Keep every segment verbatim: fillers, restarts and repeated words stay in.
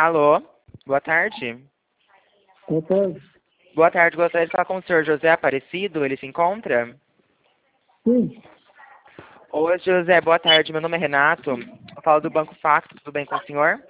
Alô, boa tarde. Boa tarde. Boa tarde, gostaria de falar com o senhor José Aparecido, ele se encontra? Sim. Oi, José, boa tarde, meu nome é Renato, eu falo do Banco Facto, tudo bem com o senhor?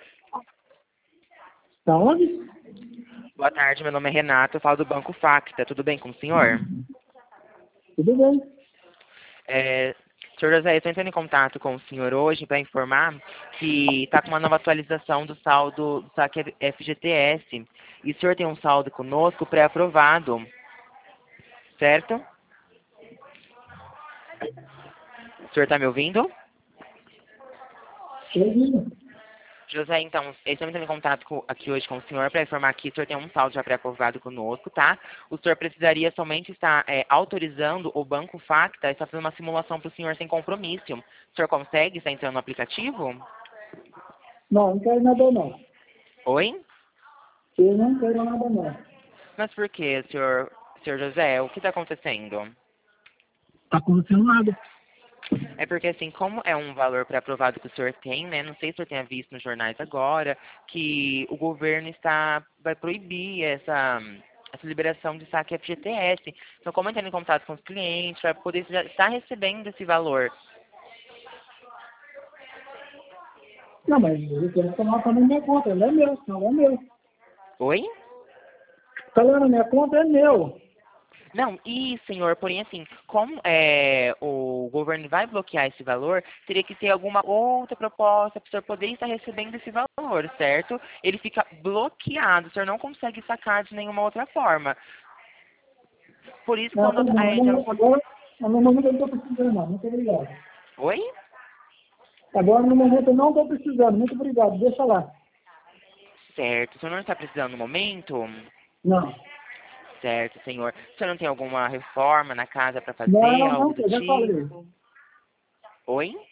Da onde? Boa tarde, meu nome é Renato, eu falo do Banco Facta, tudo bem com o senhor? Tudo bem. É, senhor José, eu estou entrando em contato com o senhor hoje para informar que está com uma nova atualização do saldo do saque F G T S, e o senhor tem um saldo conosco pré-aprovado, certo? O senhor está me ouvindo? Estou ouvindo. José, então, eu estou entrando em contato com- aqui hoje com o senhor para informar que o senhor tem um saldo já pré-aprovado conosco, tá? O senhor precisaria somente estar é, autorizando o Banco Facta e está fazendo uma simulação para o senhor sem compromisso. O senhor consegue estar entrando no aplicativo? Não, não quero nada não. Oi? Eu não quero nada não. Mas por que, senhor, senhor José? O que está acontecendo? Tá acontecendo nada. É porque, assim, como é um valor pré-aprovado que o senhor tem, né? Não sei se o senhor tenha visto nos jornais agora, que o governo está, vai proibir essa, essa liberação de saque F G T S. Então, como entrando em contato com os clientes, para poder já estar recebendo esse valor. Não, mas eu quero tomar também minha conta. Não é meu, não é meu. Oi? Tá lá na minha conta, é meu. Não, e, senhor, porém, assim, como é, o governo vai bloquear esse valor, teria que ter alguma outra proposta para o senhor poder estar recebendo esse valor, certo? Ele fica bloqueado, o senhor não consegue sacar de nenhuma outra forma. Por isso, Não, tá quando bom. a gente... Não, agora, no momento eu não estou precisando não. Muito obrigado. Oi? Agora, no momento eu não estou precisando. Muito obrigado. Deixa lá. Certo. O senhor não está precisando no momento? Não. Certo, senhor. O senhor não tem alguma reforma na casa para fazer, Não, algo não, do eu já falei. tipo? Oi?